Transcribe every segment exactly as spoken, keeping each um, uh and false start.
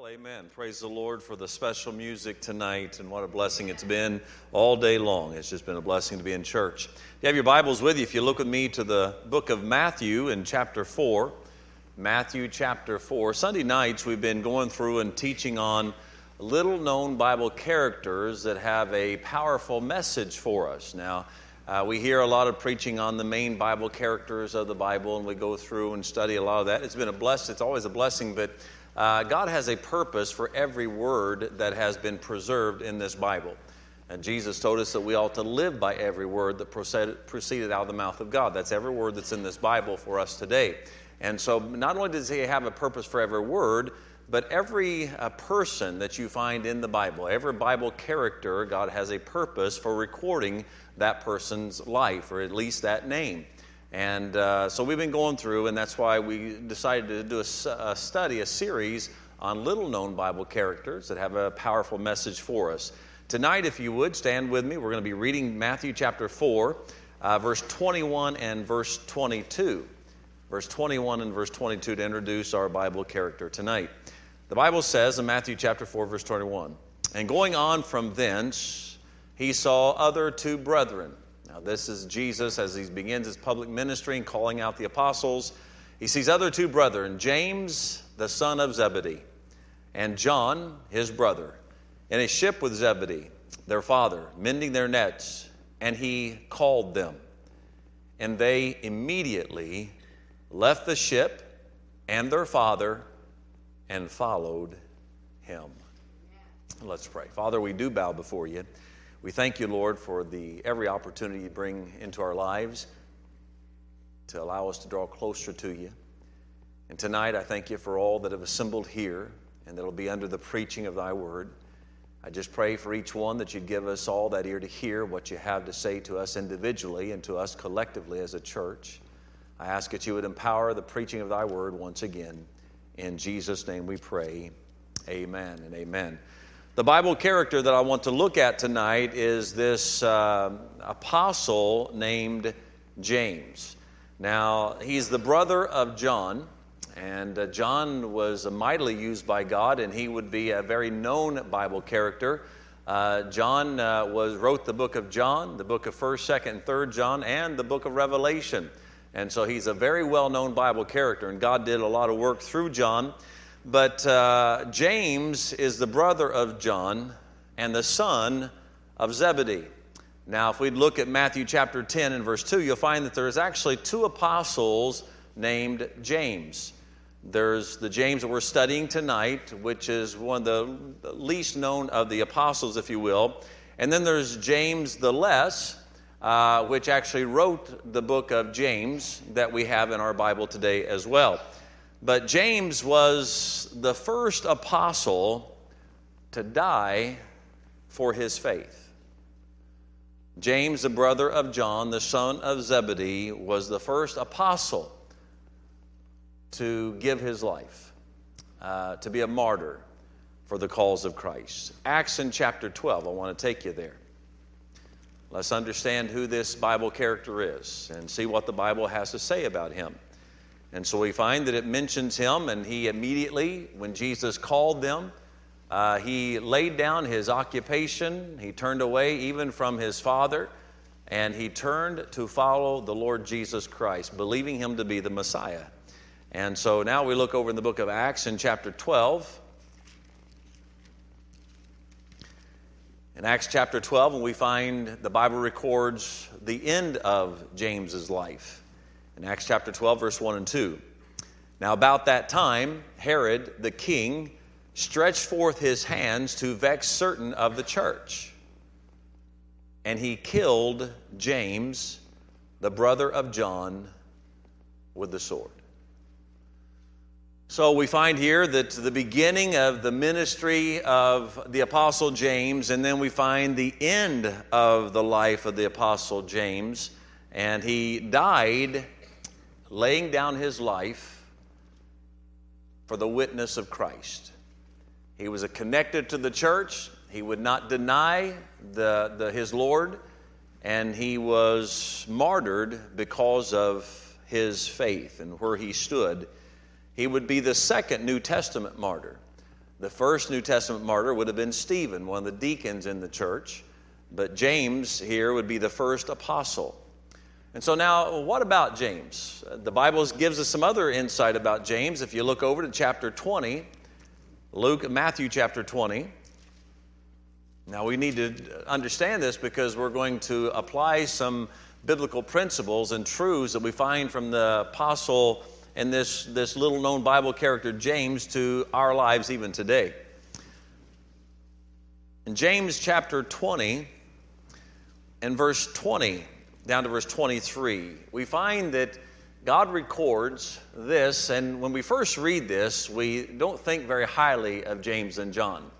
Amen. Praise the Lord for the special music tonight, and what a blessing it's been all day long. It's just been a blessing to be in church. If you have your Bibles with you, if you look with me to the book of Matthew in chapter four, Matthew chapter four. Sunday nights we've been going through and teaching on little-known Bible characters that have a powerful message for us. Now, uh, we hear a lot of preaching on the main Bible characters of the Bible, and we go through and study a lot of that. It's been a blessing. It's always a blessing, but Uh, God has a purpose for every word that has been preserved in this Bible. And Jesus told us that we ought to live by every word that proceeded, proceeded out of the mouth of God. That's every word that's in this Bible for us today. And so not only does He have a purpose for every word, but every uh, person that you find in the Bible, every Bible character, God has a purpose for recording that person's life, or at least that name. And uh, so we've been going through, and that's why we decided to do a, a study, a series on little-known Bible characters that have a powerful message for us. Tonight, if you would, stand with me. We're going to be reading Matthew chapter four, uh, verse twenty-one and verse twenty-two. Verse twenty-one and verse twenty-two to introduce our Bible character tonight. The Bible says in Matthew chapter four, verse twenty-one, "And going on from thence, he saw other two brethren." Now, this is Jesus as he begins his public ministry and calling out the apostles. He sees other two brethren, James, the son of Zebedee, and John, his brother, in a ship with Zebedee, their father, mending their nets, and he called them. And they immediately left the ship and their father and followed him. Let's pray. Father, we do bow before you. We thank you, Lord, for the every opportunity you bring into our lives to allow us to draw closer to you. And tonight, I thank you for all that have assembled here and that will be under the preaching of thy word. I just pray for each one that you'd give us all that ear to hear what you have to say to us individually and to us collectively as a church. I ask that you would empower the preaching of thy word once again. In Jesus' name we pray. Amen and amen. The Bible character that I want to look at tonight is this uh, apostle named James. Now, he's the brother of John, and uh, John was mightily used by God, and he would be a very known Bible character. Uh, John uh, was wrote the book of John, the book of first, second, and third John, and the book of Revelation. And so he's a very well-known Bible character, and God did a lot of work through John. But uh, James is the brother of John and the son of Zebedee. Now, if we look at Matthew chapter ten and verse two, you'll find that there's actually two apostles named James. There's the James that we're studying tonight, which is one of the least known of the apostles, if you will. And then there's James the Less, uh, which actually wrote the book of James that we have in our Bible today as well. But James was the first apostle to die for his faith. James, the brother of John, the son of Zebedee, was the first apostle to give his life, uh, to be a martyr for the cause of Christ. Acts in chapter twelve, I want to take you there. Let's understand who this Bible character is and see what the Bible has to say about him. And so we find that it mentions him, and he immediately, when Jesus called them, uh, he laid down his occupation. He turned away even from his father, and he turned to follow the Lord Jesus Christ, believing him to be the Messiah. And so now we look over in the book of Acts in chapter twelve. In Acts chapter twelve, and we find the Bible records the end of James's life. In Acts chapter twelve, verse one and two. "Now about that time, Herod the king stretched forth his hands to vex certain of the church. And he killed James, the brother of John, with the sword." So we find here that the beginning of the ministry of the Apostle James, and then we find the end of the life of the Apostle James. And he died laying down his life for the witness of Christ. He was connected to the church. He would not deny the, the, his Lord, and he was martyred because of his faith and where he stood. He would be the second New Testament martyr. The first New Testament martyr would have been Stephen, one of the deacons in the church. But James here would be the first apostle. And so now, what about James? The Bible gives us some other insight about James. If you look over to chapter twenty, Luke, Matthew chapter twenty. Now we need to understand this because we're going to apply some biblical principles and truths that we find from the apostle and this, this little known Bible character James to our lives even today. In James chapter twenty and verse twenty down to verse twenty-three, we find that God records this, and when we first read this, we don't think very highly of James and John.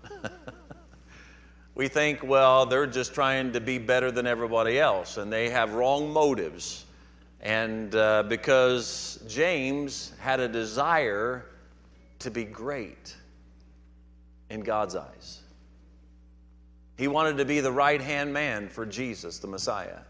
We think, well, they're just trying to be better than everybody else, and they have wrong motives. And uh, because James had a desire to be great in God's eyes. He wanted to be the right-hand man for Jesus, the Messiah.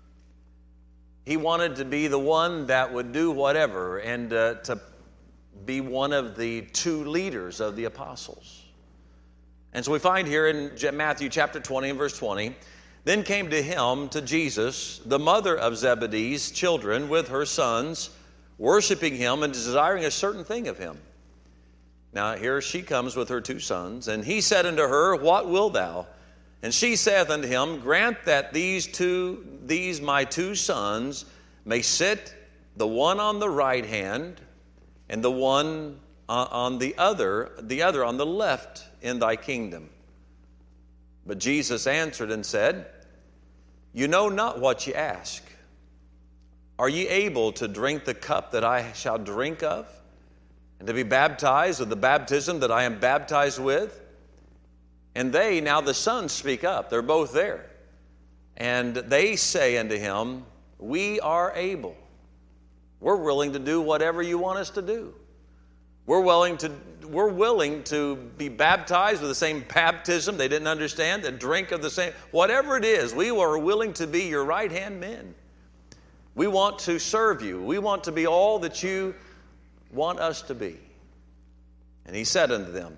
He wanted to be the one that would do whatever and uh, to be one of the two leaders of the apostles. And so we find here in Matthew chapter twenty and verse twenty, then came to him, to Jesus, the mother of Zebedee's children with her sons, worshiping him and desiring a certain thing of him. Now here she comes with her two sons, and he said unto her, what wilt thou? And she saith unto him, grant that these two, these my two sons may sit, the one on the right hand, and the one on the other, the other on the left in thy kingdom. But Jesus answered and said, you know not what ye ask. Are ye able to drink the cup that I shall drink of, and to be baptized with the baptism that I am baptized with? And they, now the sons speak up. They're both there. And they say unto him, we are able. We're willing to do whatever you want us to do. We're willing to, we're willing to be baptized with the same baptism. They didn't understand the drink of the same. Whatever it is, we are willing to be your right-hand men. We want to serve you. We want to be all that you want us to be. And he said unto them,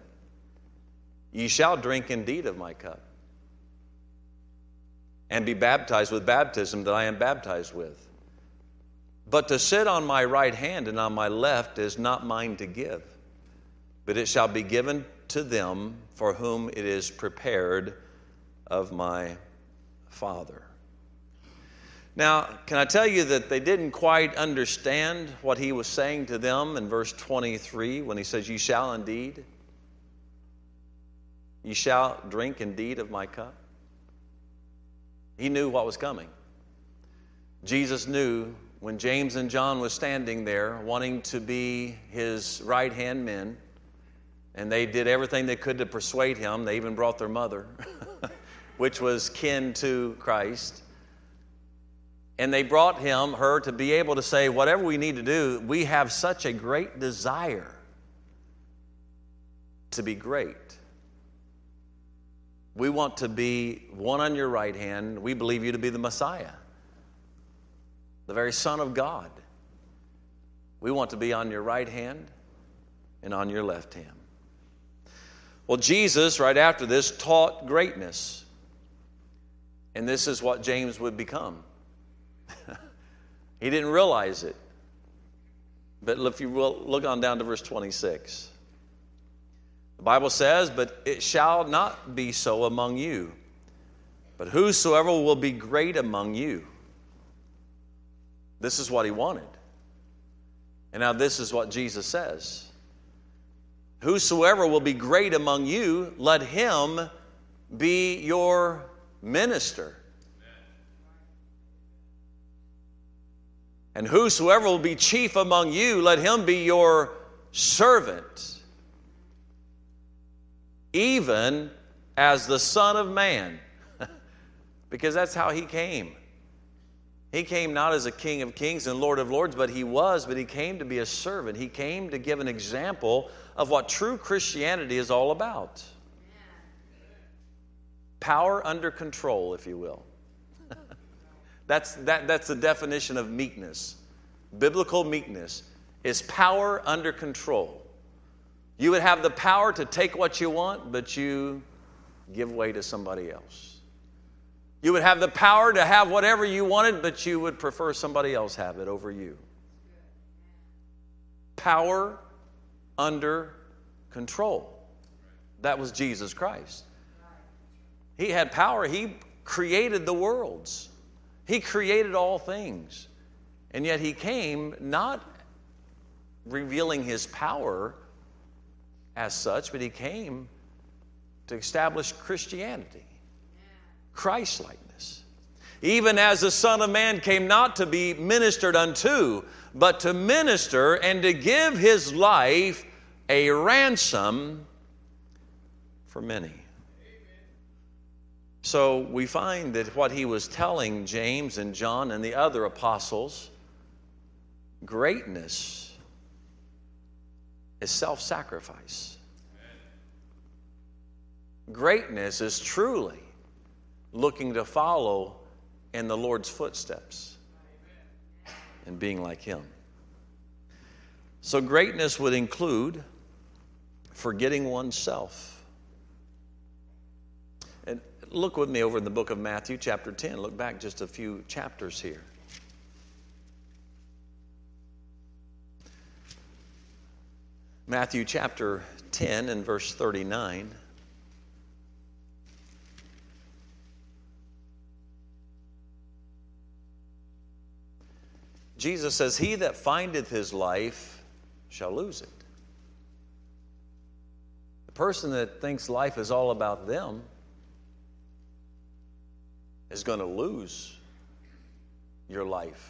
ye shall drink indeed of my cup, and be baptized with baptism that I am baptized with. But to sit on my right hand and on my left is not mine to give, but it shall be given to them for whom it is prepared of my Father. Now, can I tell you that they didn't quite understand what he was saying to them in verse twenty-three when he says, ye shall indeed, ye shall drink indeed of my cup? He knew what was coming. Jesus knew when James and John was standing there wanting to be his right-hand men, and they did everything they could to persuade him. They even brought their mother, which was kin to Christ. And they brought him, her, to be able to say, whatever we need to do, we have such a great desire to be great. We want to be one on your right hand. We believe you to be the Messiah, the very Son of God. We want to be on your right hand and on your left hand. Well, Jesus, right after this, taught greatness. And this is what James would become. He didn't realize it. But if you will, look on down to verse twenty-six. The Bible says, but it shall not be so among you, but whosoever will be great among you. This is what he wanted. And now this is what Jesus says. Whosoever will be great among you, let him be your minister. And whosoever will be chief among you, let him be your servant. Even as the Son of Man. Because that's how he came. He came not as a King of kings and Lord of lords, but he was, but he came to be a servant. He came to give an example of what true Christianity is all about. Power under control, if you will. That's, that, that's the definition of meekness. Biblical meekness is power under control. You would have the power to take what you want, but you give way to somebody else. You would have the power to have whatever you wanted, but you would prefer somebody else have it over you. Power under control. That was Jesus Christ. He had power. He created the worlds. He created all things. And yet he came not revealing his power as such, but he came to establish Christianity, Christ-likeness. Even as the Son of Man came not to be ministered unto, but to minister and to give his life a ransom for many. So we find that what he was telling James and John and the other apostles, greatness is self-sacrifice. Greatness is truly looking to follow in the Lord's footsteps and being like him. So greatness would include forgetting oneself. And look with me over in the book of Matthew, chapter ten. Look back just a few chapters here. Matthew chapter ten and verse thirty-nine. Jesus says, "He that findeth his life shall lose it." The person that thinks life is all about them is going to lose your life.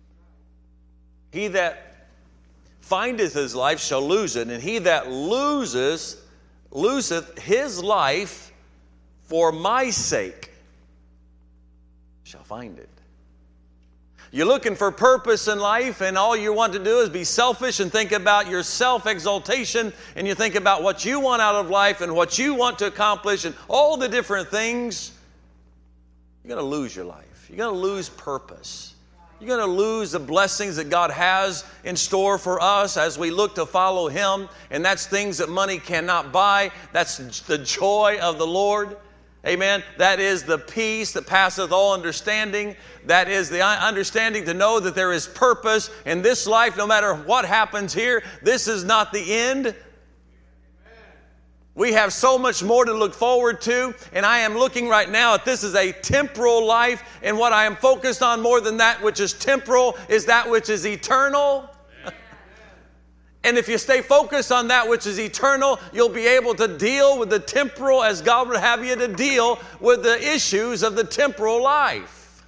He that findeth his life shall lose it, and he that loses, loseth his life for my sake shall find it. You're looking for purpose in life, and all you want to do is be selfish and think about your self-exaltation, and you think about what you want out of life and what you want to accomplish and all the different things. You're going to lose your life. You're going to lose purpose. You're going to lose the blessings that God has in store for us as we look to follow him, and that's things that money cannot buy. That's the joy of the Lord. Amen. That is the peace that passeth all understanding. That is the understanding to know that there is purpose in this life, no matter what happens here. This is not the end. We have so much more to look forward to, and I am looking right now at this as a temporal life, and what I am focused on more than that which is temporal is that which is eternal. And if you stay focused on that which is eternal, you'll be able to deal with the temporal as God would have you to deal with the issues of the temporal life.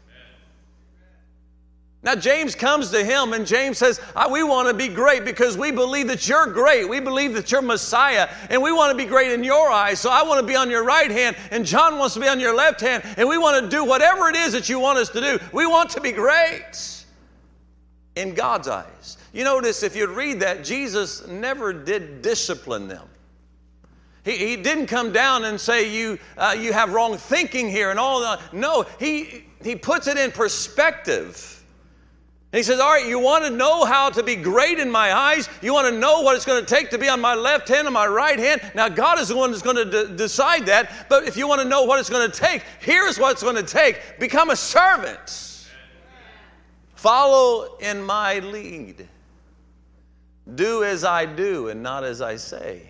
Now James comes to him, and James says, we want to be great because we believe that you're great. We believe that you're Messiah, and we want to be great in your eyes. So I want to be on your right hand, and John wants to be on your left hand, and we want to do whatever it is that you want us to do. We want to be great in God's eyes. You notice if you'd read that, Jesus never did discipline them. He, he didn't come down and say, you, uh, you have wrong thinking here and all that. No, he, he puts it in perspective. And he says, all right, you want to know how to be great in my eyes? You want to know what it's going to take to be on my left hand and my right hand? Now, God is the one that's going to d- decide that. But if you want to know what it's going to take, here's what it's going to take. Become a servant. Follow in my lead. Do as I do and not as I say.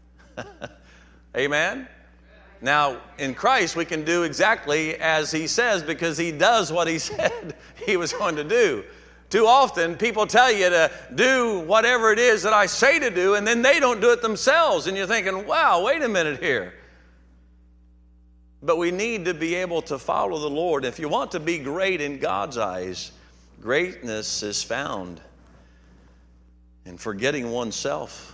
Amen? Now, in Christ, we can do exactly as he says because he does what he said he was going to do. Too often, people tell you to do whatever it is that I say to do, and then they don't do it themselves. And you're thinking, wow, wait a minute here. But we need to be able to follow the Lord. If you want to be great in God's eyes, greatness is found in forgetting oneself.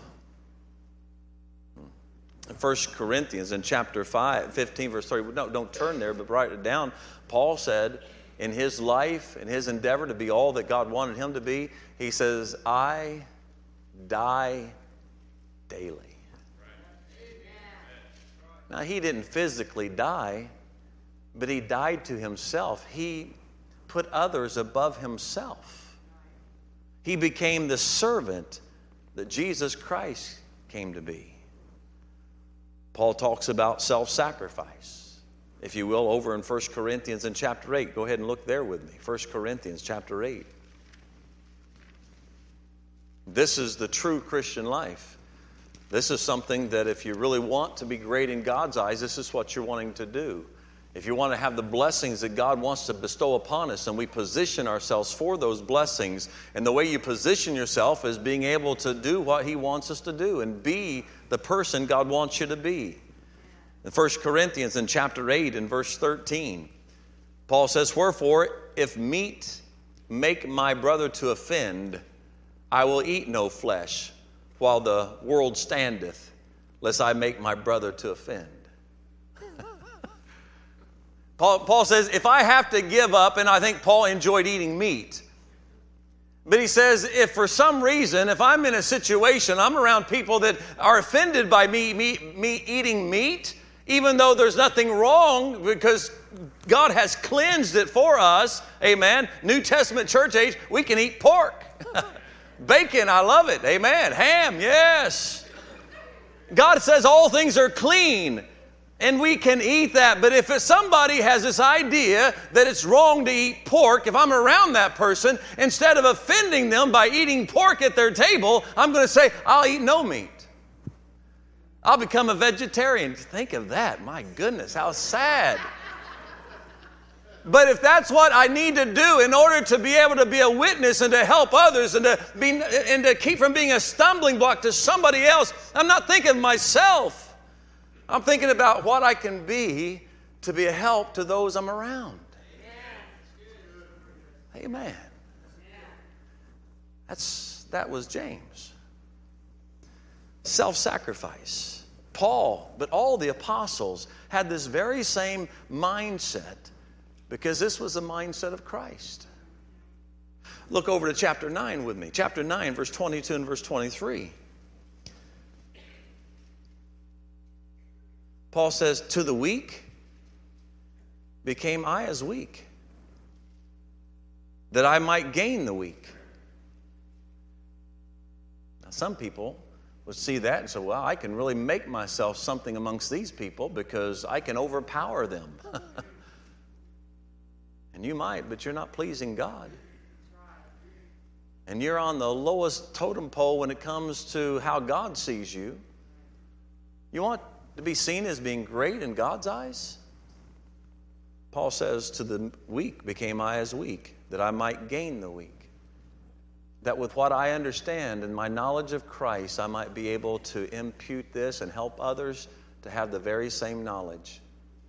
In First Corinthians in chapter five, fifteen, verse thirty, no, don't turn there, but write it down. Paul said in his life, in his endeavor to be all that God wanted him to be, he says, I die daily. Now, he didn't physically die, but he died to himself. He put others above himself. He became the servant that Jesus Christ came to be. Paul talks about self-sacrifice, if you will, over in First Corinthians in chapter eight. Go ahead and look there with me. First Corinthians chapter eight. This is the true Christian life. This is something that if you really want to be great in God's eyes, this is what you're wanting to do. If you want to have the blessings that God wants to bestow upon us, and we position ourselves for those blessings, and the way you position yourself is being able to do what He wants us to do and be the person God wants you to be. In First Corinthians in chapter eight in verse thirteen, Paul says, "Wherefore, if meat make my brother to offend, I will eat no flesh while the world standeth, lest I make my brother to offend." Paul, Paul says, if I have to give up, and I think Paul enjoyed eating meat, but he says, if for some reason, if I'm in a situation, I'm around people that are offended by me, me, me eating meat, even though there's nothing wrong because God has cleansed it for us, amen. New Testament church age, we can eat pork. Bacon, I love it, amen. Ham, yes. God says all things are clean. And we can eat that. But if somebody has this idea that it's wrong to eat pork, if I'm around that person, instead of offending them by eating pork at their table, I'm going to say, I'll eat no meat. I'll become a vegetarian. Think of that. My goodness, how sad. But if that's what I need to do in order to be able to be a witness and to help others and to be and to keep from being a stumbling block to somebody else, I'm not thinking of myself. I'm thinking about what I can be to be a help to those I'm around. Amen. Amen. That's, that was James. Self-sacrifice. Paul, but all the apostles had this very same mindset because this was the mindset of Christ. Look over to chapter nine with me. Chapter nine, verse twenty-two and verse twenty-three. Paul says, to the weak became I as weak, that I might gain the weak. Now, some people would see that and say, well, I can really make myself something amongst these people because I can overpower them. And you might, but you're not pleasing God. And you're on the lowest totem pole when it comes to how God sees you. You want to be seen as being great in God's eyes? Paul says, to the weak became I as weak, that I might gain the weak. That with what I understand and my knowledge of Christ, I might be able to impute this and help others to have the very same knowledge.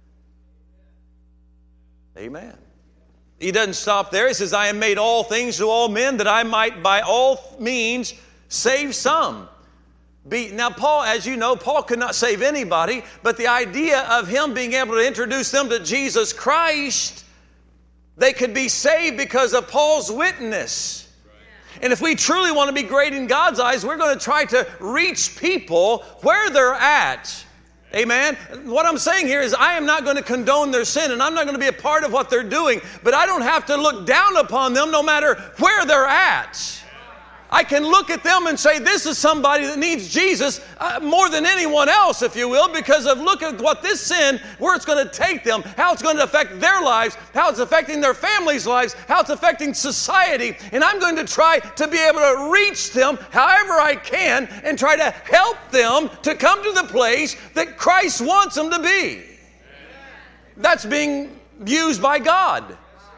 Amen. He doesn't stop there. He says, I am made all things to all men, that I might by all means save some. Be, now, Paul, as you know, Paul could not save anybody, but the idea of him being able to introduce them to Jesus Christ, they could be saved because of Paul's witness. And if we truly want to be great in God's eyes, we're going to try to reach people where they're at. Amen? What I'm saying here is I am not going to condone their sin, and I'm not going to be a part of what they're doing, but I don't have to look down upon them no matter where they're at. I can look at them and say, this is somebody that needs Jesus uh, more than anyone else, if you will, because of look at what this sin, where it's going to take them, how it's going to affect their lives, how it's affecting their families' lives, how it's affecting society. And I'm going to try to be able to reach them however I can and try to help them to come to the place that Christ wants them to be. That's being used by God.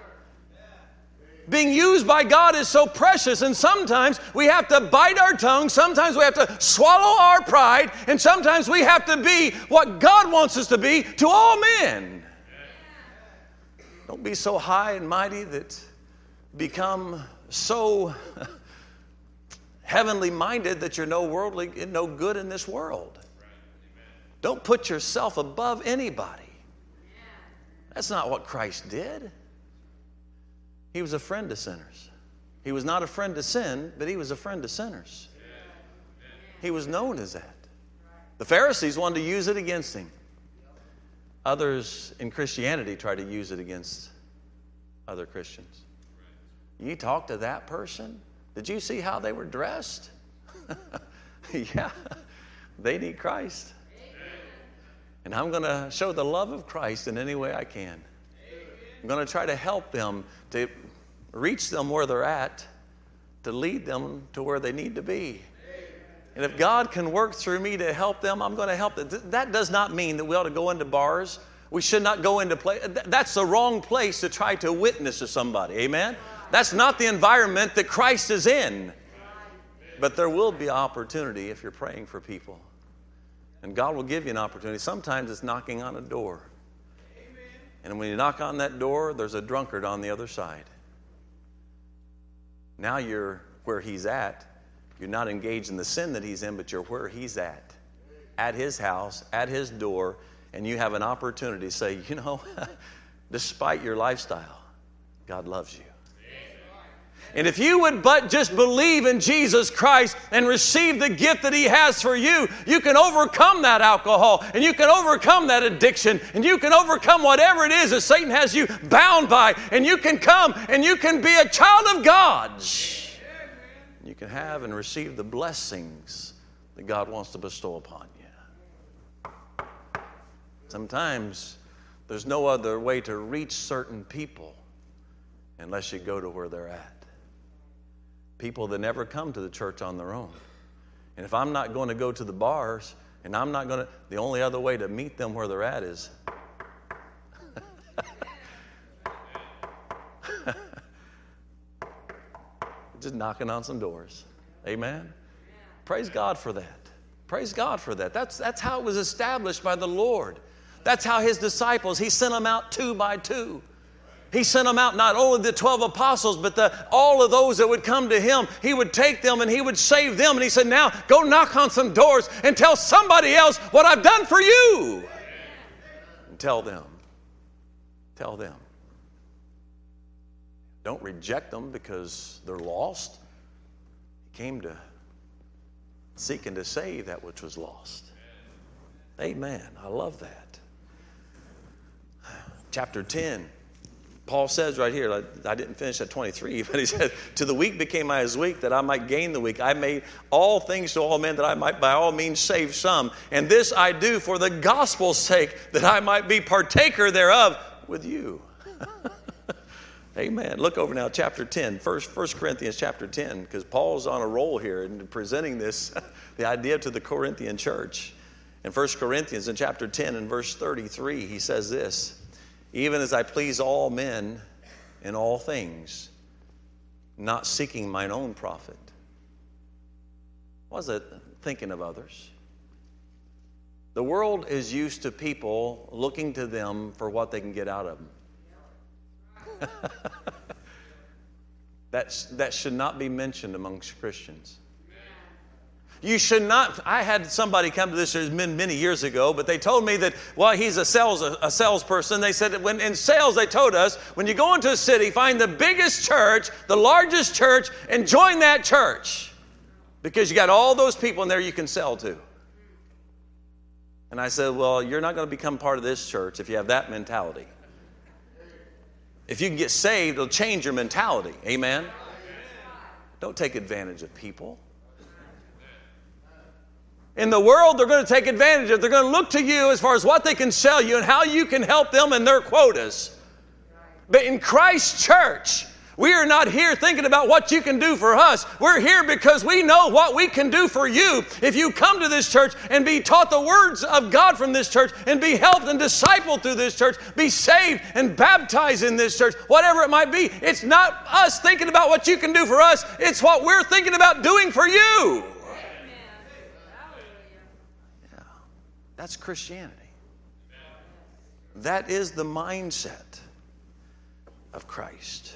Being used by God is so precious, and sometimes we have to bite our tongue, sometimes we have to swallow our pride, and sometimes we have to be what God wants us to be to all men. Don't be so high and mighty that become so heavenly minded that you're no worldly, no good in this world. Don't put yourself above anybody. That's not what Christ did. He was a friend to sinners. He was not a friend to sin, but he was a friend to sinners. He was known as that. The Pharisees wanted to use it against him. Others in Christianity try to use it against other Christians. You talk to that person? Did you see how they were dressed? Yeah. They need Christ. And I'm going to show the love of Christ in any way I can. I'm going to try to help them, to reach them where they're at, to lead them to where they need to be. And if God can work through me to help them, I'm going to help them. That does not mean that we ought to go into bars. We should not go into play. That's the wrong place to try to witness to somebody. Amen? That's not the environment that Christ is in. But there will be opportunity if you're praying for people. And God will give you an opportunity. Sometimes it's knocking on a door. And when you knock on that door, there's a drunkard on the other side. Now you're where he's at. You're not engaged in the sin that he's in, but you're where he's at. At his house, at his door, and you have an opportunity to say, you know, despite your lifestyle, God loves you. And if you would but just believe in Jesus Christ and receive the gift that he has for you, you can overcome that alcohol, and you can overcome that addiction, and you can overcome whatever it is that Satan has you bound by, and you can come and you can be a child of God's. You can have and receive the blessings that God wants to bestow upon you. Sometimes there's no other way to reach certain people unless you go to where they're at. People that never come to the church on their own. And if I'm not going to go to the bars, and I'm not going to, the only other way to meet them where they're at is just knocking on some doors. Amen? Praise God for that. Praise God for that. That's, that's how it was established by the Lord. That's how his disciples, he sent them out two by two. He sent them out, not only the twelve apostles, but the, all of those that would come to him. He would take them and he would save them. And he said, now go knock on some doors and tell somebody else what I've done for you. And tell them. Tell them. Don't reject them because they're lost. He came to seek and to save that which was lost. Amen. I love that. Chapter ten. Paul says right here, I didn't finish at twenty-three, but he said, to the weak became I as weak, that I might gain the weak. I made all things to all men, that I might by all means save some. And this I do for the gospel's sake, that I might be partaker thereof with you. Amen. Look over now, chapter ten, First, First Corinthians chapter ten, because Paul's on a roll here in presenting this, the idea to the Corinthian church. In First Corinthians in chapter ten and verse thirty-three, he says this, even as I please all men in all things, not seeking mine own profit. Was it thinking of others? The world is used to people looking to them for what they can get out of them. That's, that should not be mentioned amongst Christians. You should not. I had somebody come to this many, many years ago, but they told me that, well, he's a sales a, a salesperson. They said that when in sales, they told us, when you go into a city, find the biggest church, the largest church, and join that church. Because you got all those people in there you can sell to. And I said, well, you're not going to become part of this church if you have that mentality. If you can get saved, it'll change your mentality. Amen? Don't take advantage of people. In the world, they're going to take advantage of. They're going to look to you as far as what they can sell you and how you can help them in their quotas. But in Christ's church, we are not here thinking about what you can do for us. We're here because we know what we can do for you. If you come to this church and be taught the words of God from this church and be helped and discipled through this church, be saved and baptized in this church, whatever it might be, it's not us thinking about what you can do for us. It's what we're thinking about doing for you. That's Christianity. That is the mindset of Christ.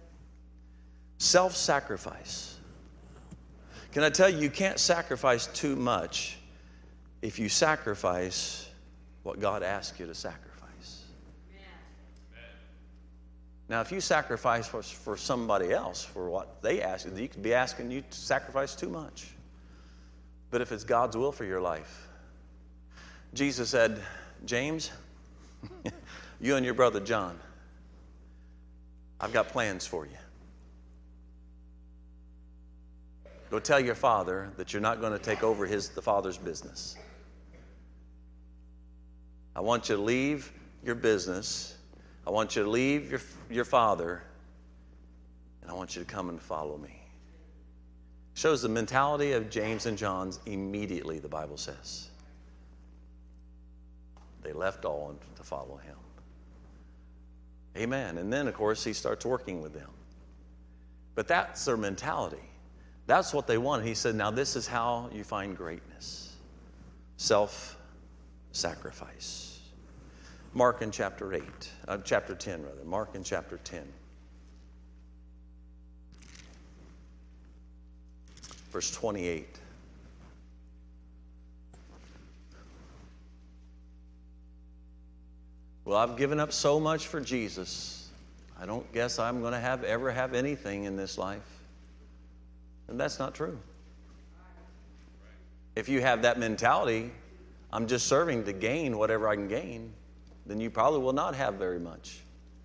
Self-sacrifice. Can I tell you, you can't sacrifice too much if you sacrifice what God asks you to sacrifice. Now, if you sacrifice for, for somebody else, for what they ask you, you could be asking you to sacrifice too much. But if it's God's will for your life, Jesus said, James, you and your brother John, I've got plans for you. Go tell your father that you're not going to take over his, the father's business. I want you to leave your business. I want you to leave your, your father. And I want you to come and follow me. Shows the mentality of James and John's immediately, the Bible says. They left all to follow him. Amen. And then, of course, he starts working with them. But that's their mentality. That's what they want. He said, now this is how you find greatness. Self-sacrifice. Mark in chapter eight, uh, chapter ten rather. Mark in chapter ten. Verse twenty-eight. Well, I've given up so much for Jesus. I don't guess I'm going to have ever have anything in this life. And that's not true. If you have that mentality, I'm just serving to gain whatever I can gain, then you probably will not have very much.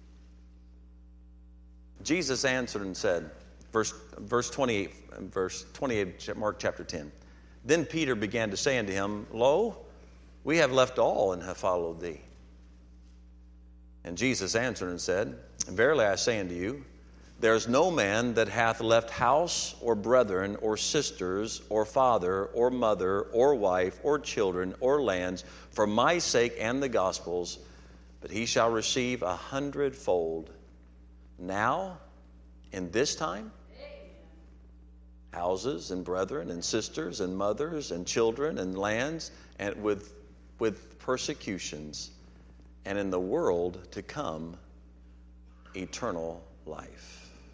Jesus answered and said, verse, verse twenty-eight, verse twenty-eight, Mark chapter ten. Then Peter began to say unto him, Lo, we have left all and have followed thee. And Jesus answered and said, Verily I say unto you, there is no man that hath left house or brethren or sisters or father or mother or wife or children or lands for my sake and the gospel's, but he shall receive a hundredfold now in this time, houses and brethren and sisters and mothers and children and lands, and with, with persecutions, and in the world to come eternal life.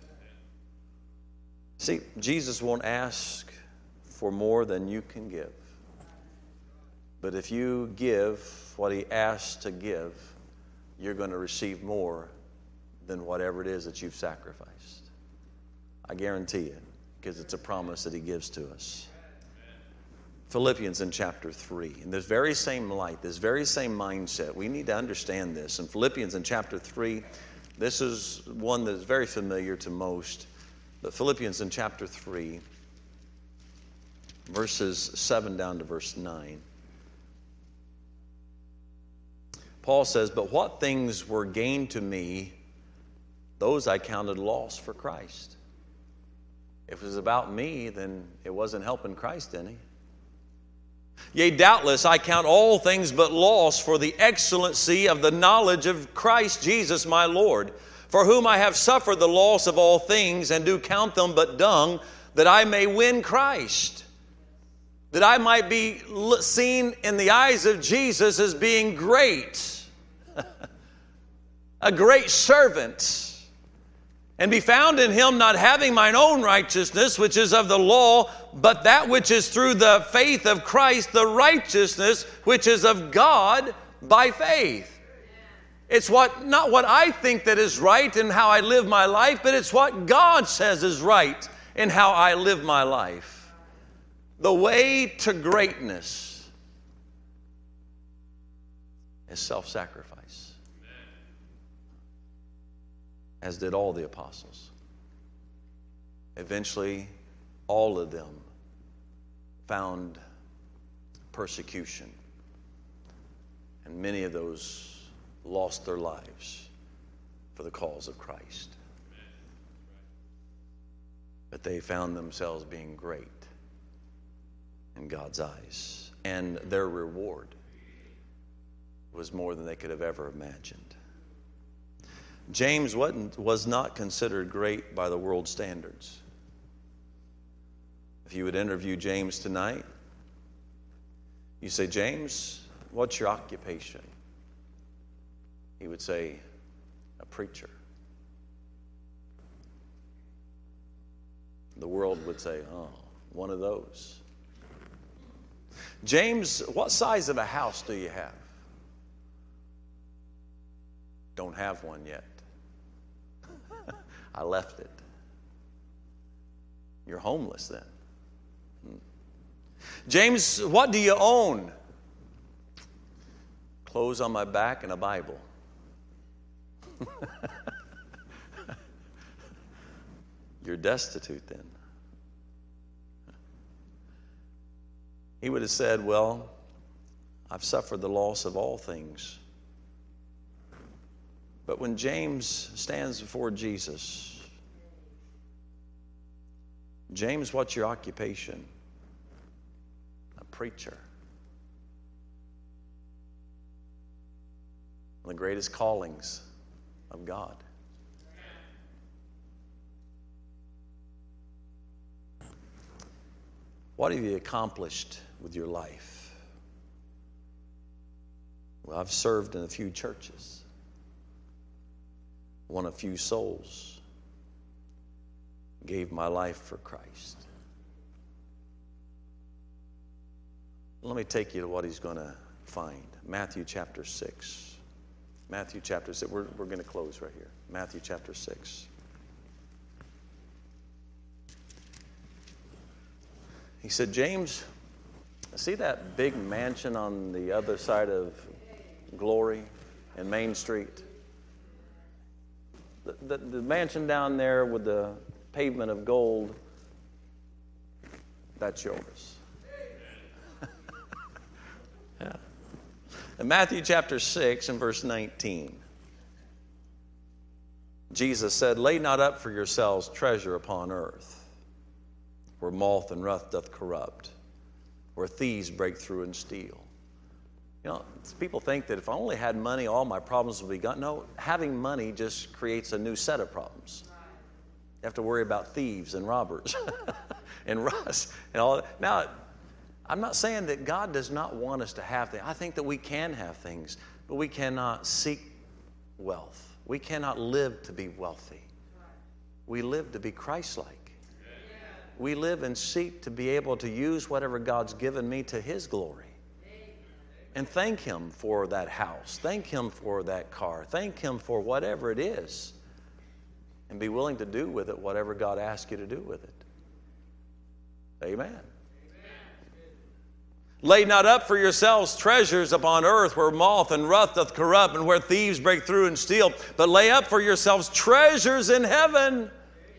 See, Jesus won't ask for more than you can give. But if you give what he asks to give, you're going to receive more than whatever it is that you've sacrificed. I guarantee it, because it's a promise that he gives to us. Philippians in chapter three. In this very same light, this very same mindset, we need to understand this. In Philippians in chapter three, this is one that is very familiar to most. But Philippians in chapter three, verses seven down to verse nine. Paul says, But what things were gained to me, those I counted loss for Christ. If it was about me, then it wasn't helping Christ any. Yea, doubtless I count all things but loss for the excellency of the knowledge of Christ Jesus my Lord, for whom I have suffered the loss of all things, and do count them but dung, that I may win Christ, that I might be seen in the eyes of Jesus as being great, a great servant, and be found in him, not having mine own righteousness, which is of the law, but that which is through the faith of Christ, the righteousness which is of God by faith. It's what not what I think that is right in how I live my life, but it's what God says is right in how I live my life. The way to greatness is self-sacrifice, as did all the apostles. Eventually, all of them found persecution, and many of those lost their lives for the cause of Christ. But they found themselves being great in God's eyes, and their reward was more than they could have ever imagined. James wasn't, was not considered great by the world standards. If you would interview James tonight, you say, James, what's your occupation? He would say, a preacher. The world would say, oh, one of those. James, what size of a house do you have? Don't have one yet. I left it. You're homeless then. Hmm. James, what do you own? Clothes on my back and a Bible. You're destitute then. he would have said, well, I've suffered the loss of all things. But when James stands before Jesus, James, what's your occupation? A preacher. One of the greatest callings of God. What have you accomplished with your life? Well, I've served in a few churches, won a few souls, gave my life for Christ. Let me take you to what he's going to find. Matthew chapter six. Matthew chapter six. We're, we're going to close right here. Matthew chapter six. He said, James, see that big mansion on the other side of Glory and Main Street? The, the, the mansion down there with the pavement of gold, that's yours. Yeah. In Matthew chapter six and verse nineteen, Jesus said, lay not up for yourselves treasure upon earth, where moth and rust doth corrupt, where thieves break through and steal. You know, people think that if I only had money, all my problems would be gone. No, having money just creates a new set of problems. You have to worry about thieves and robbers and rust and all that. Now, I'm not saying that God does not want us to have things. I think that we can have things, but we cannot seek wealth. We cannot live to be wealthy. We live to be Christ-like. We live and seek to be able to use whatever God's given me to His glory. And thank Him for that house. Thank Him for that car. Thank Him for whatever it is. And be willing to do with it whatever God asks you to do with it. Amen. Amen. Lay not up for yourselves treasures upon earth where moth and rust doth corrupt and where thieves break through and steal, but lay up for yourselves treasures in heaven.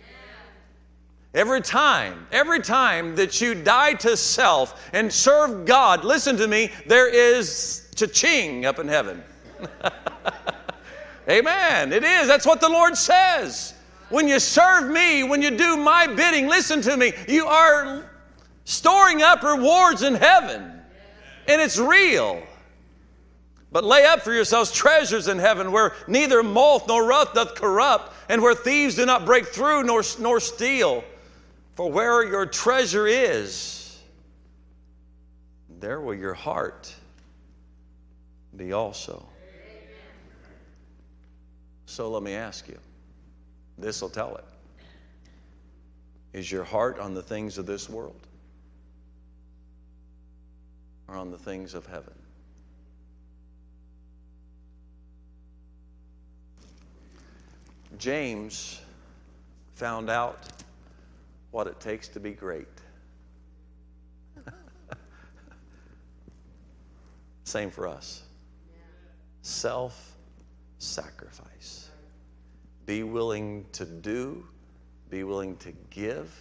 Every time, every time that you die to self and serve God, listen to me, there is cha-ching up in heaven. Amen. It is. That's what the Lord says. When you serve me, when you do my bidding, listen to me, you are storing up rewards in heaven. And it's real. But lay up for yourselves treasures in heaven where neither moth nor rust doth corrupt and where thieves do not break through nor, nor steal. For where your treasure is, there will your heart be also. So let me ask you, this will tell it. Is your heart on the things of this world or on the things of heaven? James found out what it takes to be great. Same for us. Self-sacrifice. Be willing to do, be willing to give,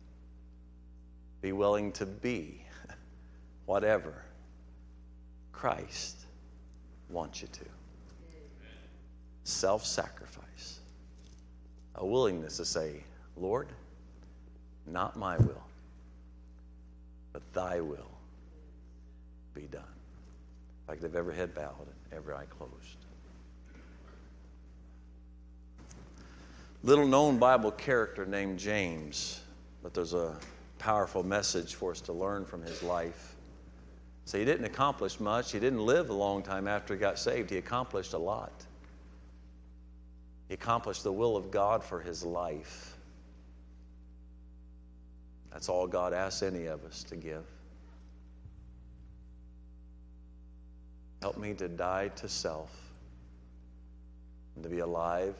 be willing to be whatever Christ wants you to. Self-sacrifice. A willingness to say, Lord, not my will, but thy will be done. Like they've every head bowed and every eye closed. Little known Bible character named James, but there's a powerful message for us to learn from his life. So he didn't accomplish much. He didn't live a long time after he got saved. He accomplished a lot. He accomplished the will of God for his life. That's all God asks any of us to give. Help me to die to self and to be alive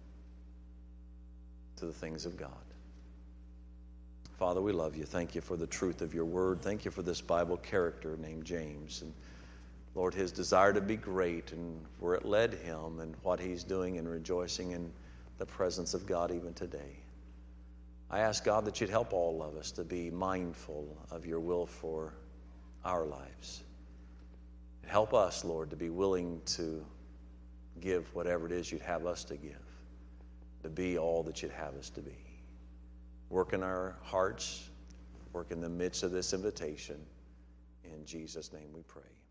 to the things of God. Father, we love you. Thank you for the truth of your word. Thank you for this Bible character named James. And Lord, his desire to be great and where it led him and what he's doing and rejoicing in the presence of God even today. I ask God that you'd help all of us to be mindful of your will for our lives. Help us, Lord, to be willing to give whatever it is you'd have us to give, to be all that you'd have us to be. Work in our hearts, work in the midst of this invitation. In Jesus' name we pray.